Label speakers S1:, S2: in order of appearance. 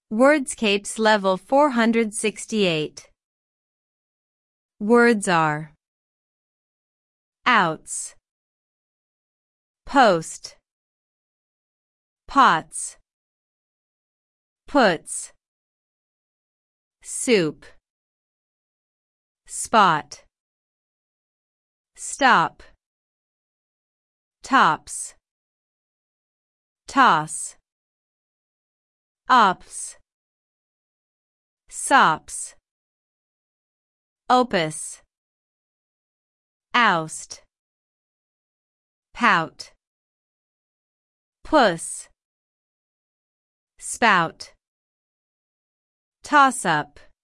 S1: Wordscapes level 468. Words are outs, post, pots, puts, soup, spot, stop, tops, toss, ops, sops, opus, oust, pout, puss, spout, toss-up.